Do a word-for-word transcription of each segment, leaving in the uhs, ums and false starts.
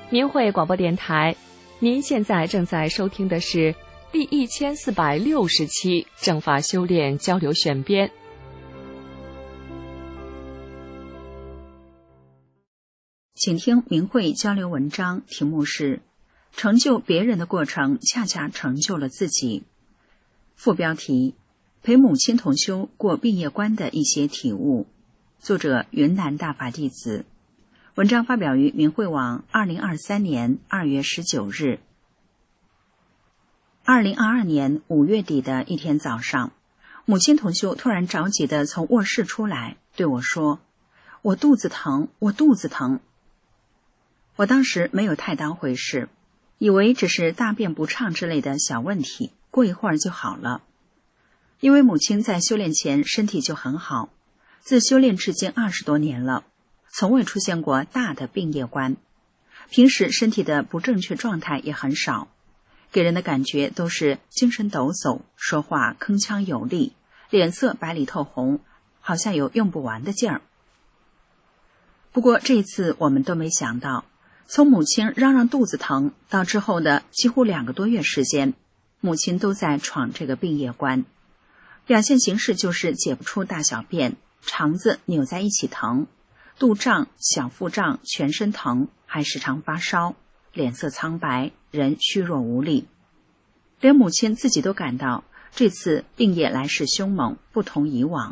明慧广播电台，您现在正在收听的是第一千四百六十期正法修炼交流选编。 请听明慧交流文章，题目是成就别人的过程恰恰成就了自己。副标题：陪母亲同修过毕业关的一些体悟。作者：云南大法弟子。文章发表于明慧网二零二三年二月十九日。二零二二年五月底的一天早上，母亲同修突然着急地从卧室出来，对我说：“我肚子疼，我肚子疼。”我当时没有太当回事，以为只是大便不畅之类的小问题，过一会儿就好了。因为母亲在修炼前身体就很好，自修炼至今二十多年了，从未出现过大的病业关，平时身体的不正确状态也很少，给人的感觉都是精神抖擞，说话铿锵有力，脸色白里透红，好像有用不完的劲儿。不过这次我们都没想到，从母亲嚷嚷肚子疼到之后的几乎两个多月时间，母亲都在闯这个病业关，表现形式就是解不出大小便，肠子扭在一起疼，肚胀、小腹胀，全身疼，还时常发烧，脸色苍白，人虚弱无力。连母亲自己都感到这次病业来势凶猛，不同以往。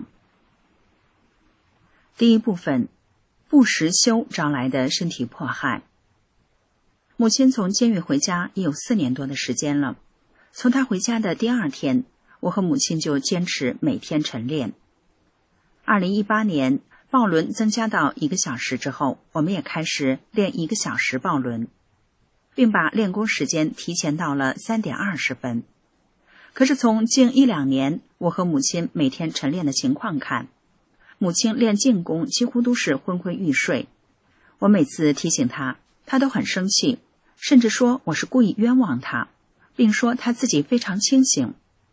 第一部分，不实修招来的身体迫害。母亲从监狱回家已有四年多的时间了，从她回家的第二天，我和母亲就坚持每天晨练。二零一八年抱轮增加到一个小时之后，我们也开始练一个小时抱轮，并把练功时间提前到了三点二十分。可是从近一两年我和母亲每天晨练的情况看，母亲练静功几乎都是昏昏欲睡。我每次提醒她，她都很生气，甚至说我是故意冤枉她，并说她自己非常清醒。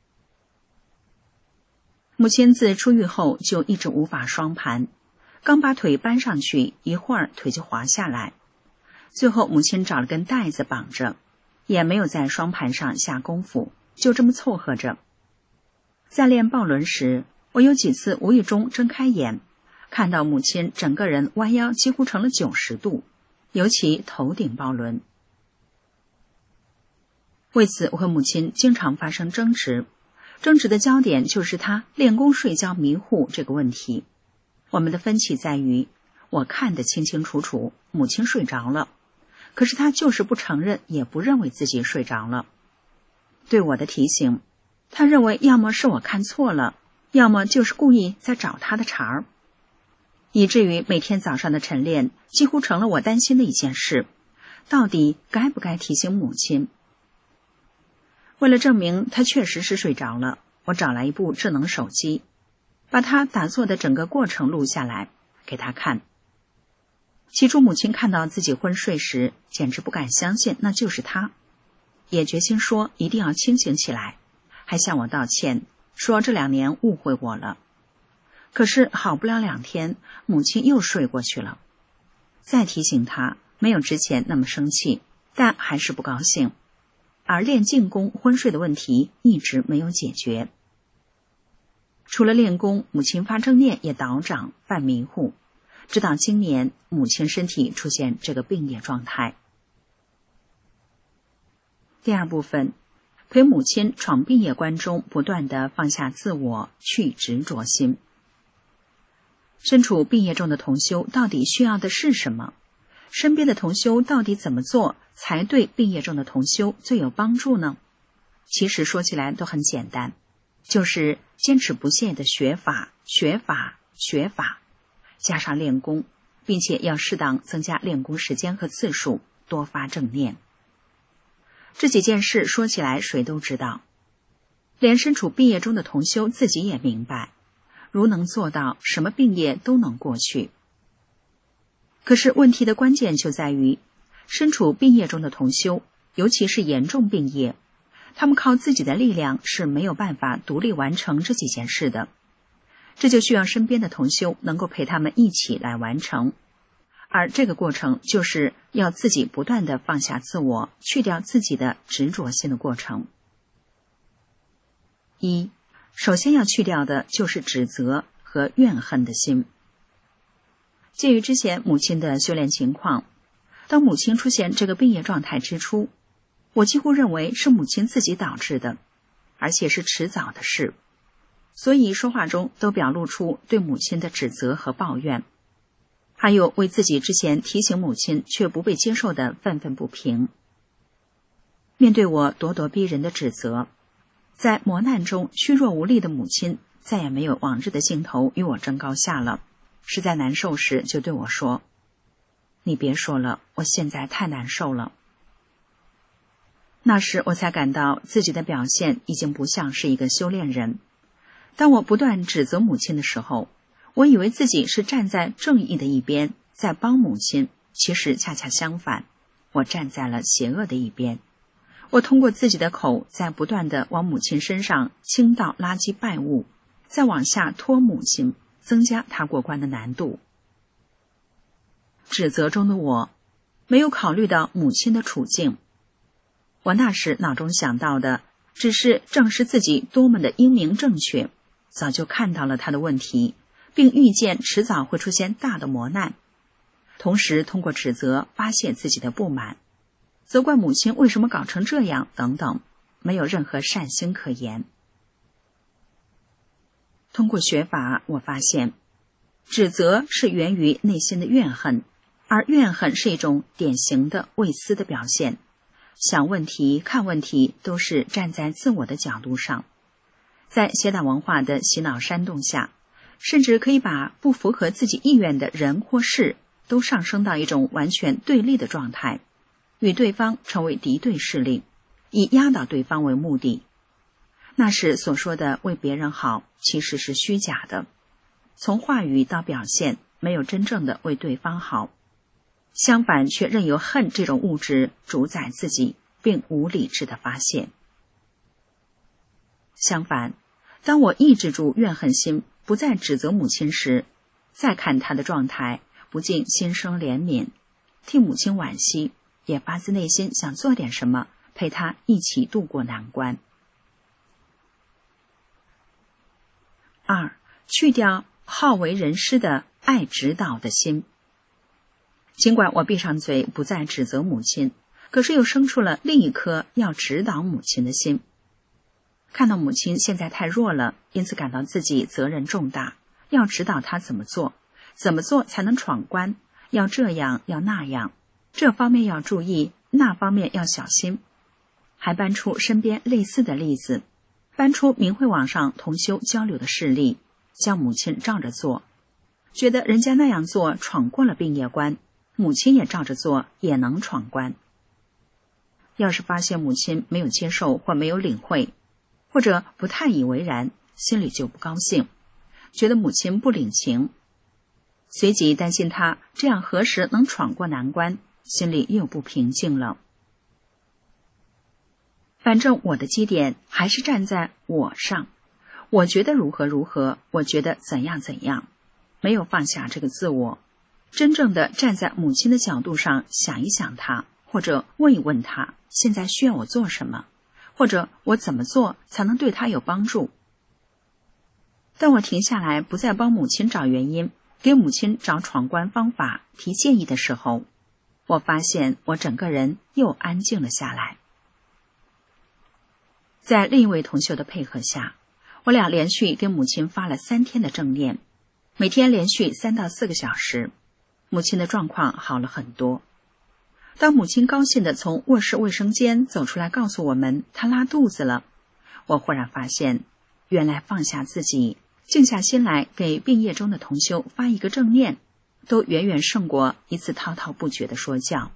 母亲自出狱后就一直无法双盘，刚把腿搬上去，一会儿腿就滑下来，最后母亲找了根带子绑着，也没有在双盘上下功夫，就这么凑合着。在练抱轮时，我有几次无意中睁开眼，看到母亲整个人弯腰几乎成了九十度，尤其头顶抱轮。为此我和母亲经常发生争执，争执的焦点就是她练功睡觉迷糊这个问题。我们的分歧在于，我看得清清楚楚，母亲睡着了，可是她就是不承认，也不认为自己睡着了。对我的提醒，她认为要么是我看错了，要么就是故意在找她的茬儿，以至于每天早上的晨练几乎成了我担心的一件事，到底该不该提醒母亲？为了证明她确实是睡着了，我找来一部智能手机，把她打坐的整个过程录下来给她看。起初母亲看到自己昏睡时，简直不敢相信那就是她，也决心说一定要清醒起来，还向我道歉，说这两年误会我了。可是好不了两天，母亲又睡过去了。再提醒她，没有之前那么生气，但还是不高兴。而练静功昏睡的问题一直没有解决。除了练功，母亲发正念也倒长，犯迷糊，直到今年母亲身体出现这个病业状态。第二部分，陪母亲闯病业关中不断地放下自我，去执着心。身处病业中的同修到底需要的是什么？身边的同修到底怎么做才对病业中的同修最有帮助呢？其实说起来都很简单，就是坚持不懈的学法、学法、学法，加上练功，并且要适当增加练功时间和次数，多发正念。这几件事说起来谁都知道，连身处病业中的同修自己也明白，如能做到，什么病业都能过去。可是问题的关键就在于，身处病业中的同修，尤其是严重病业，他们靠自己的力量是没有办法独立完成这几件事的，这就需要身边的同修能够陪他们一起来完成。 而这个过程就是要自己不断地放下自我，去掉自己的执着心的过程。一，首先要去掉的就是指责和怨恨的心。鉴于之前母亲的修炼情况，当母亲出现这个病业状态之初，我几乎认为是母亲自己导致的，而且是迟早的事，所以说话中都表露出对母亲的指责和抱怨，还有为自己之前提醒母亲却不被接受的愤愤不平。面对我咄咄逼人的指责，在磨难中虚弱无力的母亲再也没有往日的劲头与我争高下了，实在难受时就对我说：你别说了，我现在太难受了。那时我才感到自己的表现已经不像是一个修炼人。当我不断指责母亲的时候，我以为自己是站在正义的一边，在帮母亲，其实恰恰相反，我站在了邪恶的一边。我通过自己的口在不断地往母亲身上倾倒垃圾败物，再往下拖母亲，增加她过关的难度。指责中的我没有考虑到母亲的处境，我那时脑中想到的只是证实自己多么的英明正确，早就看到了她的问题，并预见迟早会出现大的磨难，同时通过指责发泄自己的不满，责怪母亲为什么搞成这样等等，没有任何善心可言。通过学法，我发现指责是源于内心的怨恨，而怨恨是一种典型的畏思的表现，想问题看问题都是站在自我的角度上，在邪党文化的洗脑煽动下，甚至可以把不符合自己意愿的人或事都上升到一种完全对立的状态，与对方成为敌对势力，以压倒对方为目的。那时所说的为别人好其实是虚假的，从话语到表现没有真正的为对方好，相反却任由恨这种物质主宰自己，并无理智的发泄。相反，当我抑制住怨恨心，不再指责母亲时，再看她的状态，不禁心生怜悯，替母亲惋惜，也发自内心想做点什么，陪她一起度过难关。二，去掉好为人师的爱指导的心。尽管我闭上嘴不再指责母亲，可是又生出了另一颗要指导母亲的心。看到母亲现在太弱了，因此感到自己责任重大，要指导她怎么做，怎么做才能闯关，要这样要那样，这方面要注意，那方面要小心。还搬出身边类似的例子，搬出明慧网上同修交流的事例，叫母亲照着做，觉得人家那样做闯过了病业关，母亲也照着做也能闯关。要是发现母亲没有接受或没有领会，或者不太以为然，心里就不高兴，觉得母亲不领情，随即担心她这样何时能闯过难关，心里又不平静了。反正我的基点还是站在我上，我觉得如何如何，我觉得怎样怎样，没有放下这个自我，真正的站在母亲的角度上想一想她，或者问一问她现在需要我做什么，或者我怎么做才能对她有帮助。当我停下来不再帮母亲找原因，给母亲找闯关方法提建议的时候，我发现我整个人又安静了下来。在另一位同修的配合下，我俩连续给母亲发了三天的正念，每天连续三到四个小时，母亲的状况好了很多。当母亲高兴地从卧室卫生间走出来告诉我们她拉肚子了，我忽然发现，原来放下自己，静下心来给病业中的同修发一个正念，都远远胜过一次滔滔不绝的说教。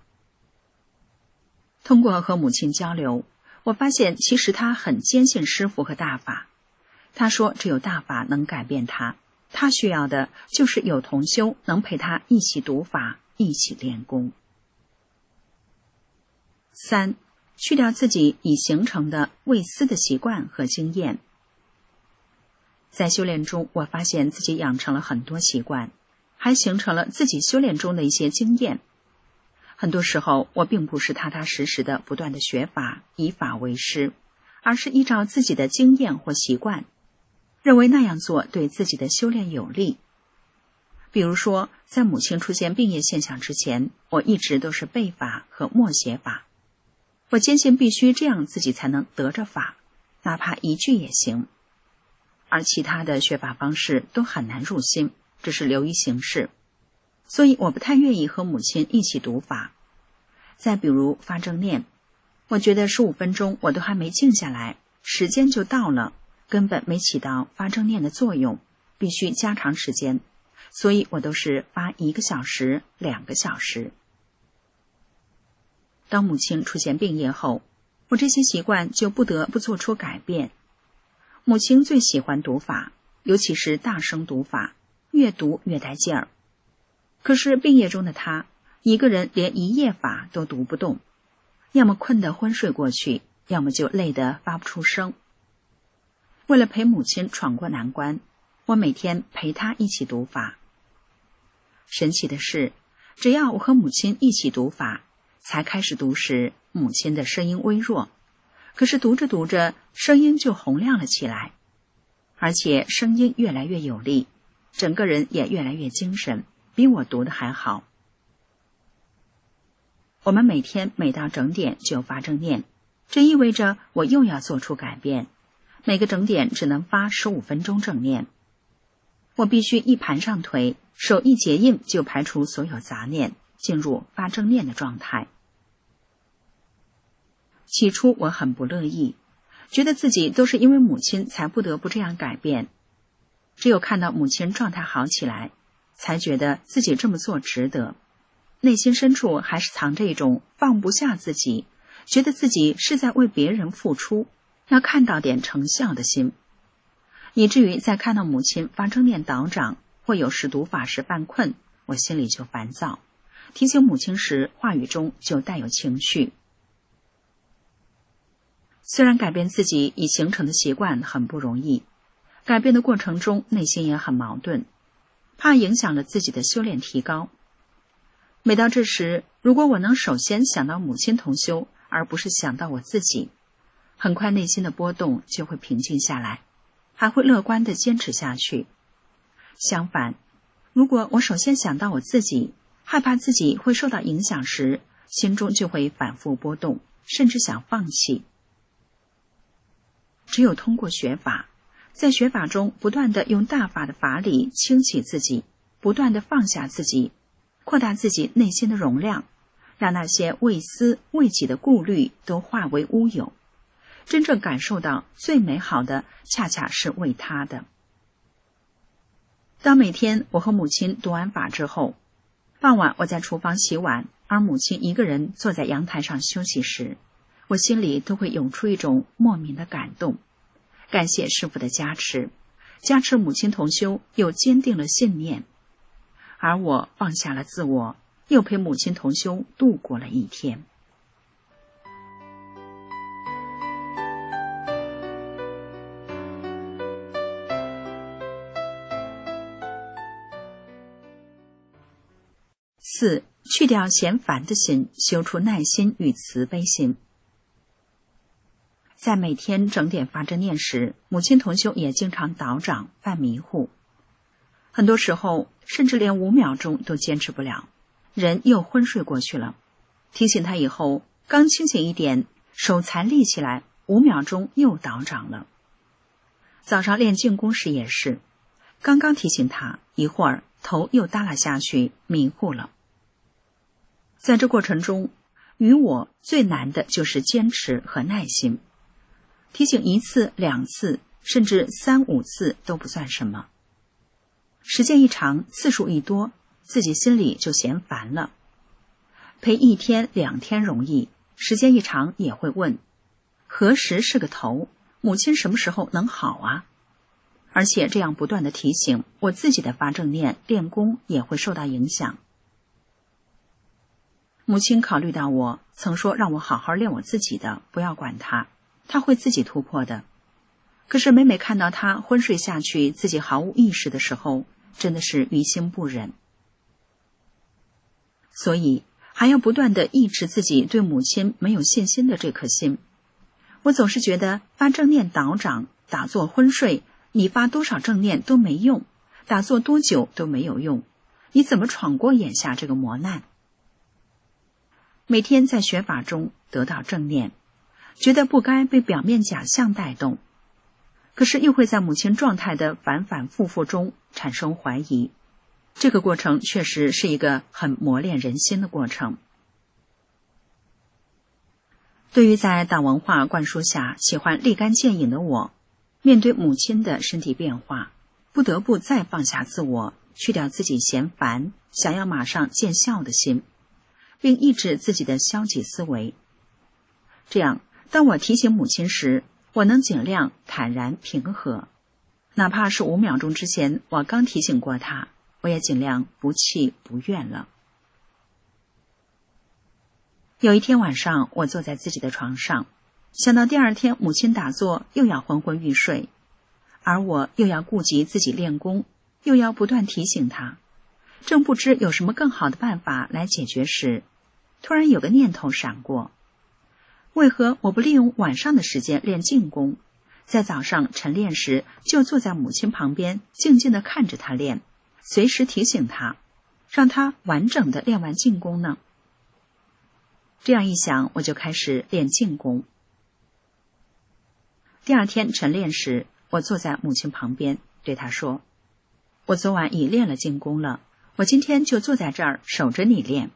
通过和母亲交流，我发现其实她很坚信师父和大法。她说只有大法能改变她，她需要的就是有同修能陪她一起读法，一起练功。三，去掉自己已形成的畏思的习惯和经验。在修炼中，我发现自己养成了很多习惯， 还形成了自己修炼中的一些经验。很多时候，我并不是踏踏实实的不断的学法，以法为师，而是依照自己的经验或习惯，认为那样做对自己的修炼有利。比如说，在母亲出现病业现象之前，我一直都是背法和默写法。我坚信必须这样自己才能得着法，哪怕一句也行。而其他的学法方式都很难入心，只是流于形式。所以我不太愿意和母亲一起读法。再比如发正念，我觉得十五分钟我都还没静下来，时间就到了，根本没起到发正念的作用，必须加长时间，所以我都是发一个小时、两个小时。当母亲出现病业后，我这些习惯就不得不做出改变。母亲最喜欢读法，尤其是大声读法，越读越带劲儿。可是病业中的她，一个人连一页法都读不动，要么困得昏睡过去，要么就累得发不出声。为了陪母亲闯过难关，我每天陪她一起读法。神奇的是，只要我和母亲一起读法，才开始读时，母亲的声音微弱，可是读着读着，声音就洪亮了起来，而且声音越来越有力，整个人也越来越精神，比我读的还好。我们每天每到整点就发正念，这意味着我又要做出改变，每个整点只能发十五分钟正念。我必须一盘上腿，手一结印就排除所有杂念，进入发正念的状态。起初我很不乐意，觉得自己都是因为母亲才不得不这样改变。只有看到母亲状态好起来，才觉得自己这么做值得。内心深处还是藏着一种放不下自己，觉得自己是在为别人付出，要看到点成效的心。以至于在看到母亲发正念倒掌，或有时读法时犯困，我心里就烦躁，提醒母亲时话语中就带有情绪。虽然改变自己已形成的习惯很不容易，改变的过程中内心也很矛盾，怕影响了自己的修炼提高。每到这时，如果我能首先想到母亲同修，而不是想到我自己，很快内心的波动就会平静下来，还会乐观地坚持下去。相反，如果我首先想到我自己，害怕自己会受到影响时，心中就会反复波动，甚至想放弃。只有通过学法，在学法中不断地用大法的法理清洗自己，不断地放下自己，扩大自己内心的容量，让那些为私为己的顾虑都化为乌有，真正感受到最美好的恰恰是为他的。当每天我和母亲读完法之后，傍晚我在厨房洗碗，而母亲一个人坐在阳台上休息时，我心里都会涌出一种莫名的感动，感谢师父的加持，加持母亲同修又坚定了信念，而我放下了自我，又陪母亲同修度过了一天。四、去掉嫌烦的心，修出耐心与慈悲心。在每天整点发正念时，母亲同修也经常倒掌犯迷糊，很多时候甚至连五秒钟都坚持不了，人又昏睡过去了。提醒他以后，刚清醒一点，手才立起来，五秒钟又倒掌了。早上练静功时也是，刚刚提醒他，一会儿头又耷拉下去，迷糊了。在这过程中，与我最难的就是坚持和耐心。提醒一次、两次，甚至三五次都不算什么。时间一长，次数一多，自己心里就嫌烦了。陪一天、两天容易，时间一长也会问：何时是个头？母亲什么时候能好啊？而且这样不断的提醒，我自己的发正念、练功也会受到影响。母亲考虑到我曾说让我好好练我自己的，不要管他，他会自己突破的。可是每每看到他昏睡下去，自己毫无意识的时候，真的是于心不忍， 所以还要不断地抑制自己对母亲没有信心的这颗心。我总是觉得发正念导长，打坐昏睡，你发多少正念都没用，打坐多久都没有用，你怎么闯过眼下这个磨难？每天在学法中得到正念，觉得不该被表面假象带动，可是又会在母亲状态的反反复复中产生怀疑。这个过程确实是一个很磨练人心的过程。对于在党文化灌输下喜欢立竿见影的我，面对母亲的身体变化，不得不再放下自我，去掉自己嫌烦想要马上见效的心，并抑制自己的消极思维。这样当我提醒母亲时，我能尽量坦然平和，哪怕是五秒钟之前我刚提醒过她，我也尽量不气不怨了。有一天晚上，我坐在自己的床上，想到第二天母亲打坐又要昏昏欲睡，而我又要顾及自己练功，又要不断提醒她，正不知有什么更好的办法来解决时，突然有个念头闪过，为何我不利用晚上的时间练静功，在早上晨练时就坐在母亲旁边，静静地看着她练，随时提醒她，让她完整地练完静功呢？这样一想，我就开始练静功。第二天晨练时，我坐在母亲旁边，对她说，我昨晚已练了静功了，我今天就坐在这儿守着你练。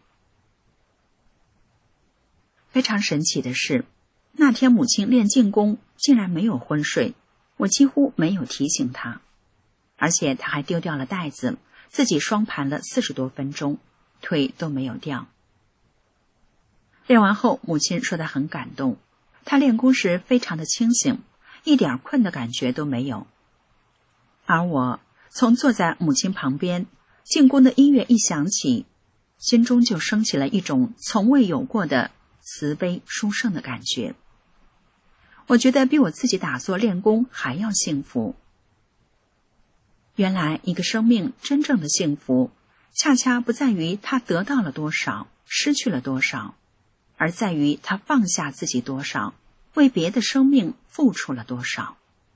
非常神奇的是，那天母亲练静功竟然没有昏睡，我几乎没有提醒她，而且她还丢掉了袋子，自己双盘了四十多分钟，腿都没有掉。练完后，母亲说她很感动，她练功时非常的清醒，一点困的感觉都没有。而我从坐在母亲旁边，静功的音乐一响起，心中就升起了一种从未有过的慈悲殊胜的感觉。我觉得比我自己打坐练功还要幸福。原来一个生命真正的幸福，恰恰不在于他得到了多少，失去了多少，而在于他放下自己多少，为别的生命付出了多少。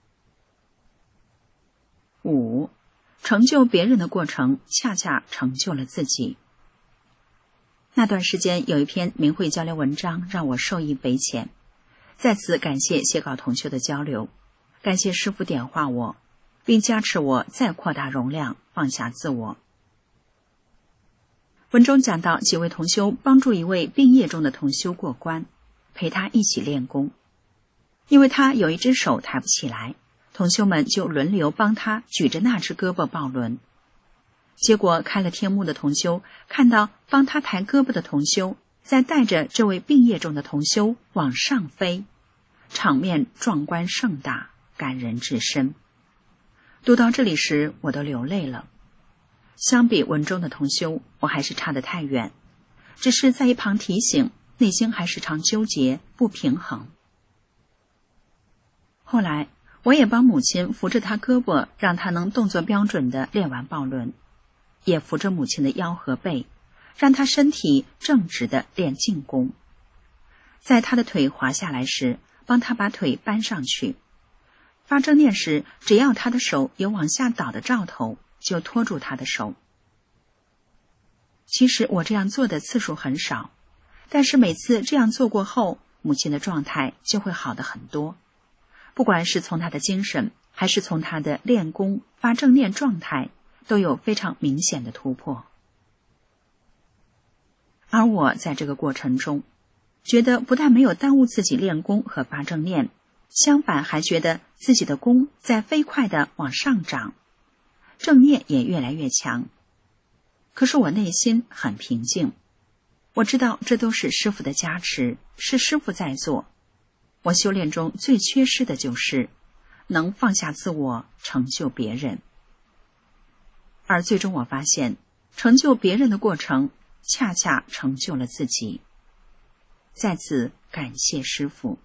五，成就别人的过程，恰恰成就了自己。那段时间有一篇明慧交流文章让我受益匪浅，在此感谢写稿同修的交流，感谢师父点化我，并加持我再扩大容量，放下自我。文中讲到几位同修帮助一位病业中的同修过关，陪他一起练功。因为他有一只手抬不起来，同修们就轮流帮他举着那只胳膊抱轮。结果开了天目的同修看到帮他抬胳膊的同修在带着这位病业中的同修往上飞，场面壮观盛大，感人至深。读到这里时，我都流泪了。相比文中的同修，我还是差得太远，只是在一旁提醒，内心还时常纠结不平衡。后来我也帮母亲扶着她胳膊，让她能动作标准地练完抱轮，也扶着母亲的腰和背，让她身体正直地练静功。在她的腿滑下来时，帮她把腿搬上去。发正念时，只要她的手有往下倒的兆头，就拖住她的手。其实我这样做的次数很少，但是每次这样做过后，母亲的状态就会好得很多。不管是从她的精神，还是从她的练功发正念状态，都有非常明显的突破。而我在这个过程中，觉得不但没有耽误自己练功和发正念，相反还觉得自己的功在飞快地往上涨，正念也越来越强。可是我内心很平静，我知道这都是师父的加持，是师父在做。我修炼中最缺失的就是能放下自我，成就别人。而最终我发现，成就别人的过程恰恰成就了自己。在此感谢师父。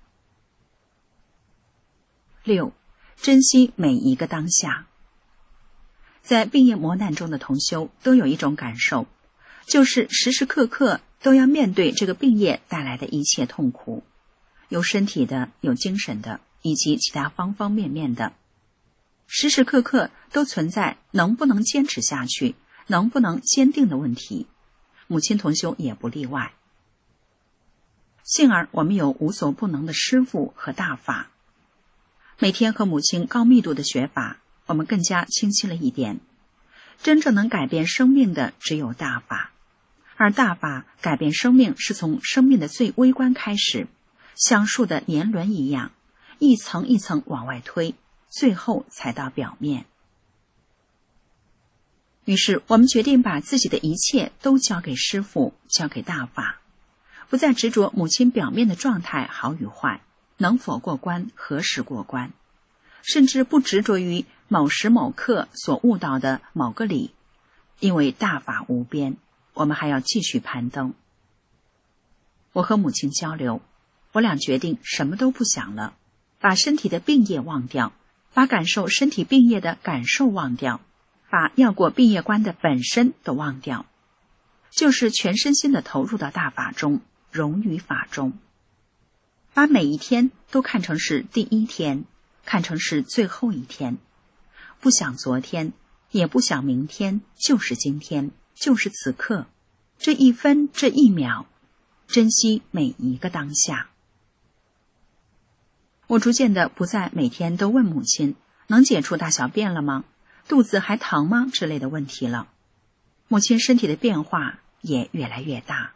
六，珍惜每一个当下。在病业磨难中的同修都有一种感受， 就是时时刻刻都要面对这个病业带来的一切痛苦，有身体的，有精神的，以及其他方方面面的，时时刻刻都存在能不能坚持下去，能不能坚定的问题。母亲同修也不例外。幸而我们有无所不能的师父和大法，每天和母亲高密度的学法，我们更加清晰了一点，真正能改变生命的只有大法，而大法改变生命是从生命的最微观开始，像树的年轮一样，一层一层往外推，最后才到表面。于是我们决定把自己的一切都交给师父，交给大法，不再执着母亲表面的状态好与坏，能否过关，何时过关，甚至不执着于某时某刻所悟到的某个理，因为大法无边，我们还要继续攀登。我和母亲交流，我俩决定什么都不想了，把身体的病业忘掉，把感受身体病业的感受忘掉，把要过病业关的本身都忘掉，就是全身心的投入到大法中，融于法中，把每一天都看成是第一天，看成是最后一天，不想昨天，也不想明天，就是今天，就是此刻，这一分这一秒，珍惜每一个当下。我逐渐的不再每天都问母亲能解除大小便了吗？肚子还疼吗？之类的问题了。母亲身体的变化也越来越大。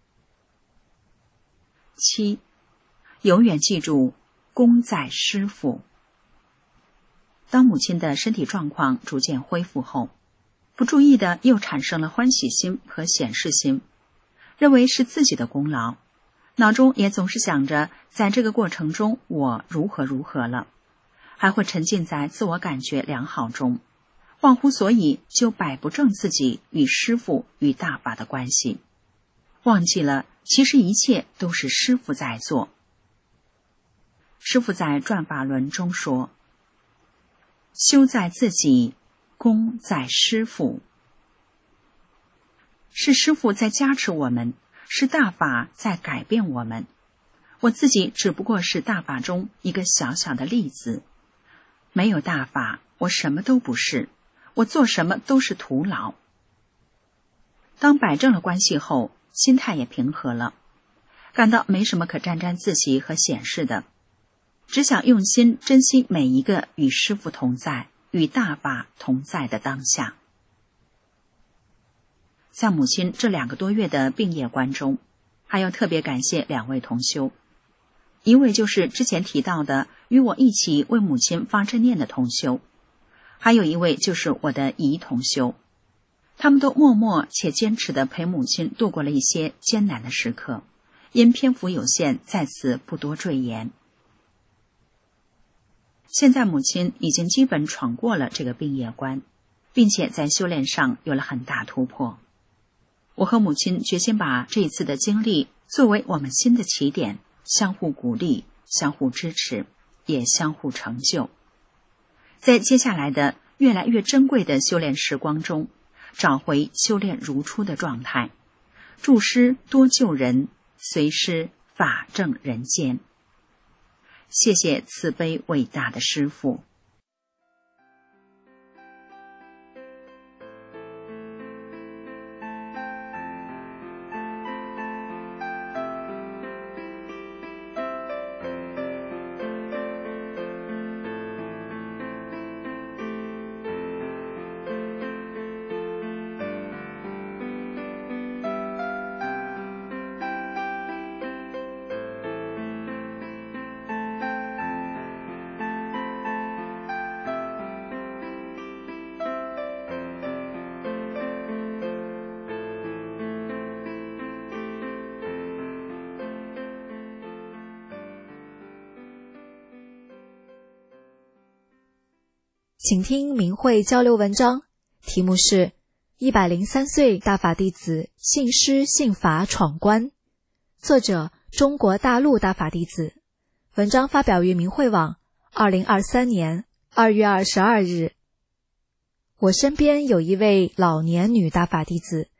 七，永远记住功在师父。当母亲的身体状况逐渐恢复后，不注意的又产生了欢喜心和显示心，认为是自己的功劳，脑中也总是想着在这个过程中我如何如何了，还会沉浸在自我感觉良好中，忘乎所以，就摆不正自己与师父与大法的关系，忘记了其实一切都是师父在做。师父在转法轮中说，修在自己，功在师父。是师父在加持我们，是大法在改变我们，我自己只不过是大法中一个小小的粒子，没有大法，我什么都不是，我做什么都是徒劳。当摆正了关系后，心态也平和了，感到没什么可沾沾自喜和显示的，只想用心珍惜每一个与师父同在、与大法同在的当下。在母亲这两个多月的病业关中，还要特别感谢两位同修，一位就是之前提到的与我一起为母亲发正念的同修，还有一位就是我的姨同修，他们都默默且坚持地陪母亲度过了一些艰难的时刻，因篇幅有限，在此不多赘言。现在母亲已经基本闯过了这个病业关，并且在修炼上有了很大突破。我和母亲决心把这一次的经历作为我们新的起点，相互鼓励，相互支持，也相互成就。在接下来的越来越珍贵的修炼时光中，找回修炼如初的状态，助师多救人，随师法正人间。谢谢慈悲伟大的师父。 请听明慧交流文章，题目是一百零三岁大法弟子信师信法闯关，作者中国大陆大法弟子。文章发表于明慧网二零二三年二月二十二日。我身边有一位老年女大法弟子，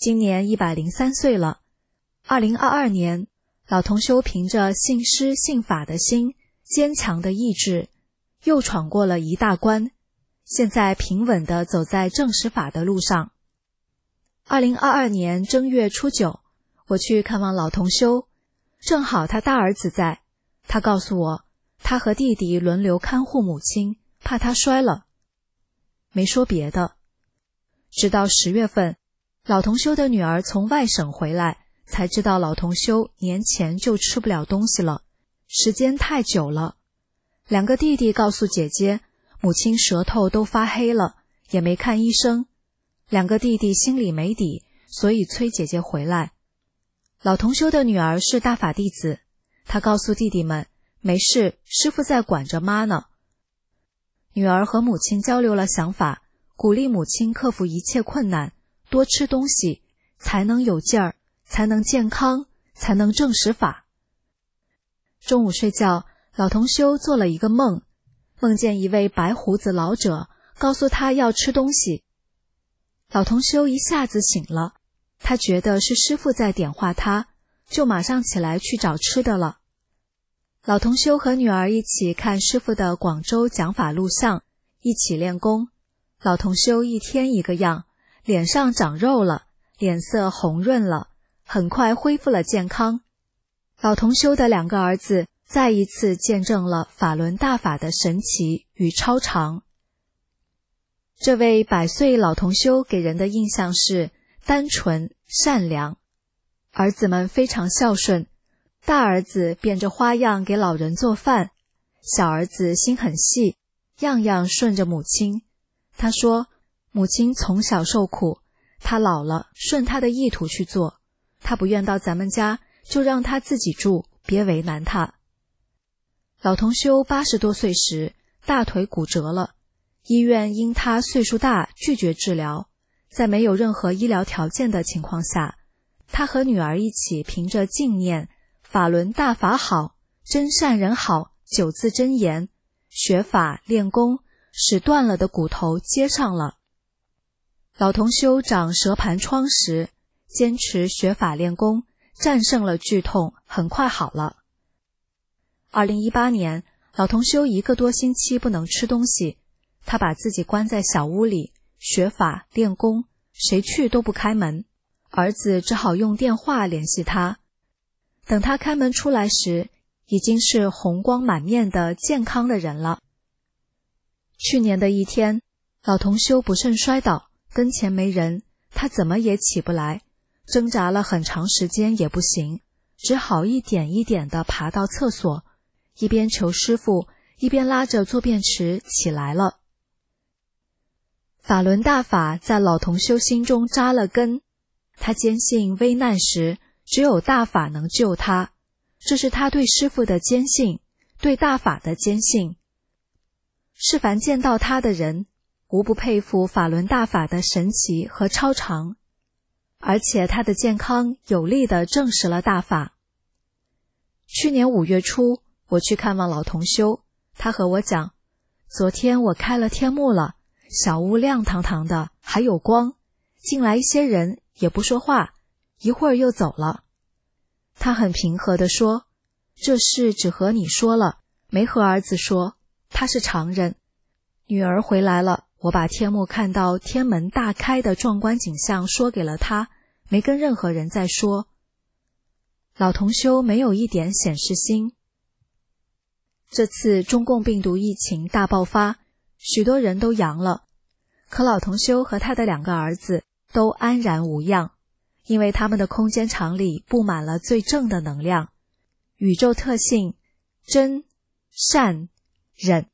今年一百零三岁了。二零二二年，老同修凭着信师信法的心，坚强的意志，又闯过了一大关，现在平稳地走在正实法的路上。二零二二年正月初九，我去看望老同修，正好他大儿子在，他告诉我，他和弟弟轮流看护母亲，怕他摔了。没说别的。直到十月份，老同修的女儿从外省回来，才知道老同修年前就吃不了东西了，时间太久了。两个弟弟告诉姐姐，母亲舌头都发黑了，也没看医生。两个弟弟心里没底，所以催姐姐回来。老同修的女儿是大法弟子，她告诉弟弟们，没事，师父在管着妈呢。女儿和母亲交流了想法，鼓励母亲克服一切困难，多吃东西，才能有劲儿，才能健康，才能正实法。中午睡觉，老同修做了一个梦，梦见一位白胡子老者告诉他要吃东西。老同修一下子醒了，他觉得是师父在点化他，就马上起来去找吃的了。老同修和女儿一起看师父的广州讲法录像，一起练功。老同修一天一个样，脸上长肉了，脸色红润了，很快恢复了健康。老同修的两个儿子再一次见证了法轮大法的神奇与超常。这位百岁老同修给人的印象是单纯善良，儿子们非常孝顺，大儿子变着花样给老人做饭，小儿子心很细，样样顺着母亲。他说，母亲从小受苦，他老了顺他的意图去做，他不愿到咱们家，就让他自己住，别为难他。老同修八十多岁时，大腿骨折了，医院因他岁数大拒绝治疗，在没有任何医疗条件的情况下，他和女儿一起凭着净念法轮大法好，真善人好九字真言，学法练功，使断了的骨头接上了。老同修长蛇盘疮时，坚持学法练功，战胜了剧痛，很快好了。二零一八年，老同修一个多星期不能吃东西，他把自己关在小屋里，学法练功，谁去都不开门，儿子只好用电话联系他。等他开门出来时，已经是红光满面的健康的人了。去年的一天，老同修不慎摔倒，跟前没人，他怎么也起不来，挣扎了很长时间也不行，只好一点一点地爬到厕所，一边求师父，一边拉着坐便池起来了。法轮大法在老同修心中扎了根，他坚信危难时只有大法能救他，这是他对师父的坚信，对大法的坚信。是凡见到他的人，无不佩服法轮大法的神奇和超常，而且他的健康有力地证实了大法。去年五月初，我去看望老同修，他和我讲，昨天我开了天幕了，小屋亮堂堂的，还有光，进来一些人也不说话，一会儿又走了。他很平和地说，这事只和你说了，没和儿子说，他是常人。女儿回来了，我把天幕看到天门大开的壮观景象说给了他，没跟任何人再说。老同修没有一点显示心。这次中共病毒疫情大爆发，许多人都阳了，可老同修和他的两个儿子都安然无恙，因为他们的空间场里布满了最正的能量，宇宙特性真、善、忍。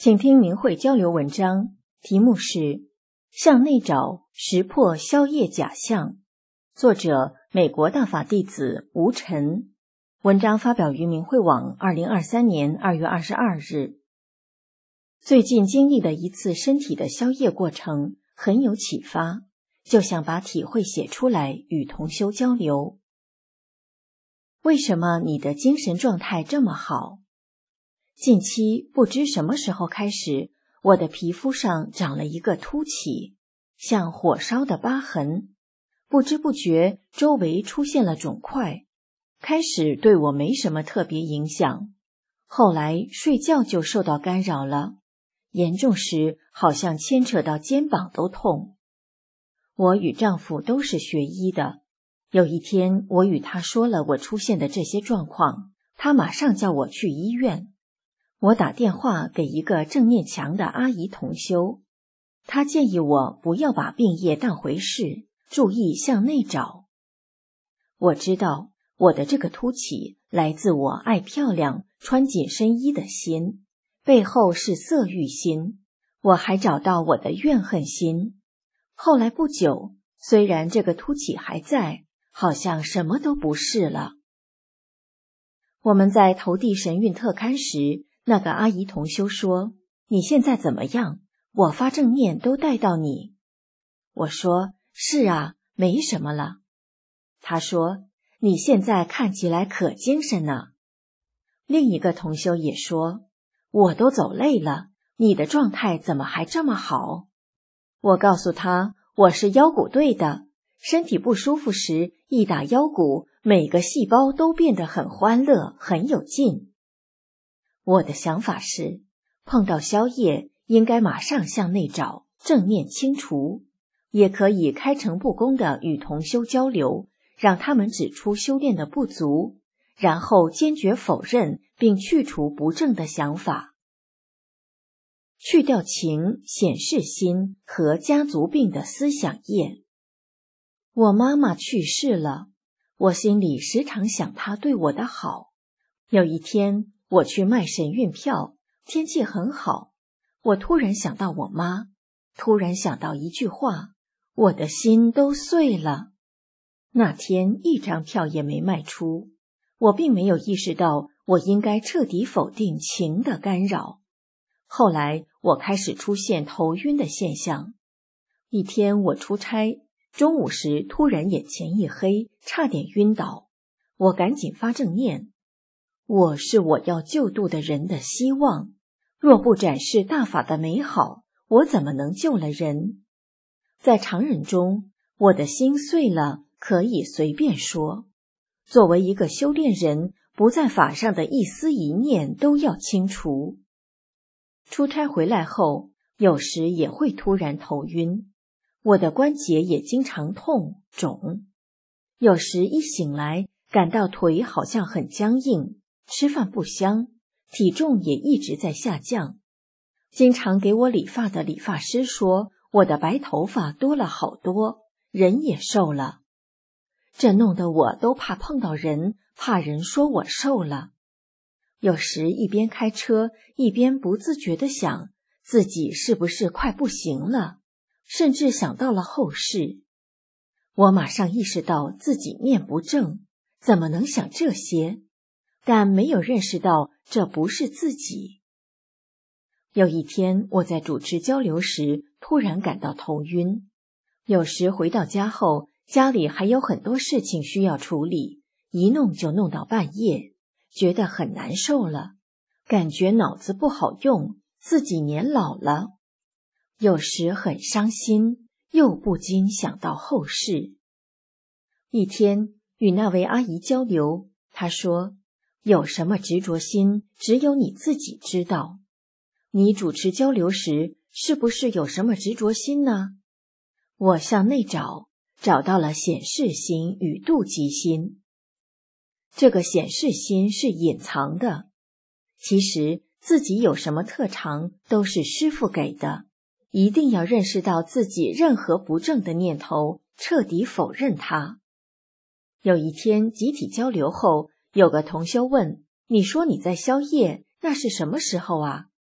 请听明慧交流文章，题目是《向内找，识破宵夜假象》，作者美国大法弟子吴晨。文章发表于明慧网二零二三年二月二十二日。最近经历的一次身体的宵夜过程很有启发，就想把体会写出来与同修交流。为什么你的精神状态这么好？近期不知什么时候开始，我的皮肤上长了一个凸起，像火烧的疤痕，不知不觉周围出现了肿块，开始对我没什么特别影响，后来睡觉就受到干扰了，严重时好像牵扯到肩膀都痛。我与丈夫都是学医的，有一天我与他说了我出现的这些状况，他马上叫我去医院。我打电话给一个正念强的阿姨同修，她建议我不要把病业当回事，注意向内找。我知道我的这个凸起来自我爱漂亮、穿紧身衣的心，背后是色欲心，我还找到我的怨恨心。后来不久，虽然这个凸起还在，好像什么都不是了。我们在投递神韵特刊时，那个阿姨同修说：“你现在怎么样？我发正念都带到你。”我说：“是啊，没什么了。”她说：“你现在看起来可精神呢。”另一个同修也说：“我都走累了，你的状态怎么还这么好？”我告诉她，我是腰鼓队的，身体不舒服时一打腰鼓，每个细胞都变得很欢乐，很有劲。我的想法是，碰到宵夜应该马上向内找，正念清除，也可以开诚布公地与同修交流，让他们指出修炼的不足，然后坚决否认并去除不正的想法。去掉情、显示心和家族病的思想业。我妈妈去世了，我心里时常想她对我的好。有一天我去卖神运票，天气很好，我突然想到我妈，突然想到一句话，我的心都碎了。那天一张票也没卖出，我并没有意识到我应该彻底否定情的干扰。后来我开始出现头晕的现象。一天我出差，中午时突然眼前一黑，差点晕倒，我赶紧发正念。我是我要救度的人的希望，若不展示大法的美好，我怎么能救了人？在常人中，我的心碎了，可以随便说。作为一个修炼人，不在法上的一丝一念都要清除。出差回来后，有时也会突然头晕，我的关节也经常痛、肿。有时一醒来，感到腿好像很僵硬，吃饭不香，体重也一直在下降。经常给我理发的理发师说，我的白头发多了好多，人也瘦了。这弄得我都怕碰到人，怕人说我瘦了。有时一边开车，一边不自觉地想，自己是不是快不行了，甚至想到了后事。我马上意识到自己念不正，怎么能想这些？但没有认识到这不是自己。有一天我在主持交流时，突然感到头晕。有时回到家后，家里还有很多事情需要处理，一弄就弄到半夜，觉得很难受了，感觉脑子不好用，自己年老了。有时很伤心，又不禁想到后事。一天与那位阿姨交流，她说，有什么执着心，只有你自己知道。你主持交流时，是不是有什么执着心呢？我向内找，找到了显示心与妒忌心。这个显示心是隐藏的，其实自己有什么特长都是师父给的，一定要认识到自己任何不正的念头，彻底否认它。有一天集体交流后，有个同修问，你说你在宵夜，那是什么时候啊？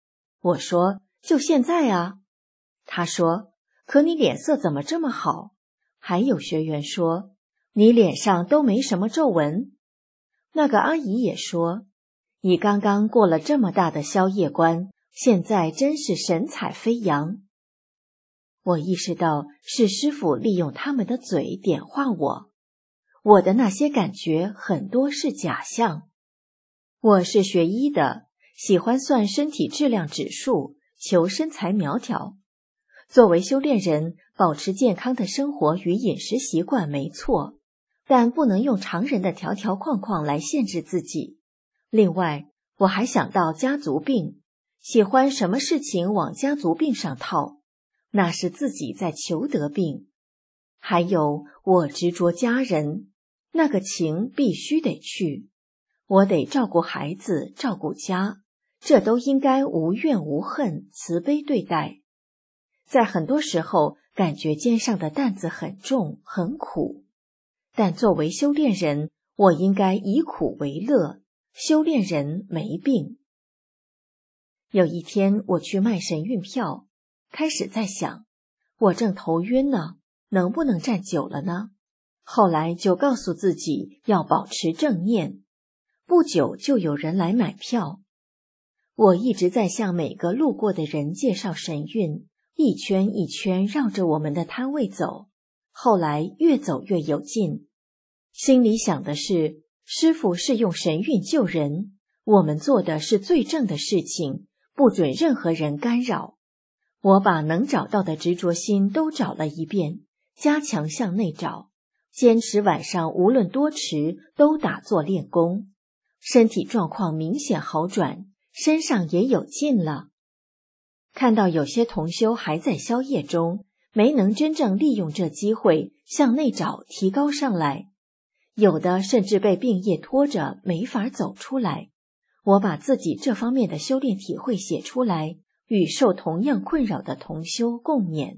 我说，就现在啊。他说，可你脸色怎么这么好？还有学员说，你脸上都没什么皱纹。那个阿姨也说，你刚刚过了这么大的宵夜关，现在真是神采飞扬。我意识到是师父利用他们的嘴点化我，我的那些感觉很多是假象。我是学医的，喜欢算身体质量指数，求身材苗条。作为修炼人，保持健康的生活与饮食习惯没错，但不能用常人的条条框框来限制自己。另外，我还想到家族病，喜欢什么事情往家族病上套，那是自己在求得病。还有，我执着家人，那个情必须得去，我得照顾孩子，照顾家，这都应该无怨无恨，慈悲对待。在很多时候，感觉肩上的担子很重，很苦。但作为修炼人，我应该以苦为乐，修炼人没病。有一天，我去卖神运票，开始在想，我正头晕呢，能不能站久了呢？后来就告诉自己要保持正念。不久就有人来买票。我一直在向每个路过的人介绍神运，一圈一圈绕着我们的摊位走，后来越走越有劲。心里想的是，师父是用神运救人，我们做的是最正的事情，不准任何人干扰。我把能找到的执着心都找了一遍，加强向内找，坚持晚上无论多迟都打坐练功，身体状况明显好转，身上也有劲了。看到有些同修还在宵夜中，没能真正利用这机会向内找提高上来，有的甚至被病业拖着没法走出来。我把自己这方面的修炼体会写出来，与受同样困扰的同修共勉。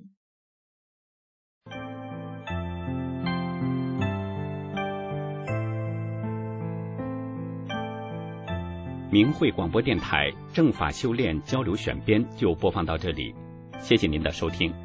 明慧广播电台正法修炼交流选编就播放到这里，谢谢您的收听。